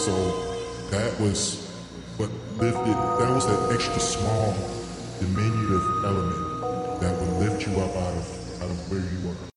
So that was what lifted, that was that extra small, diminutive element that would lift you up out of where you were.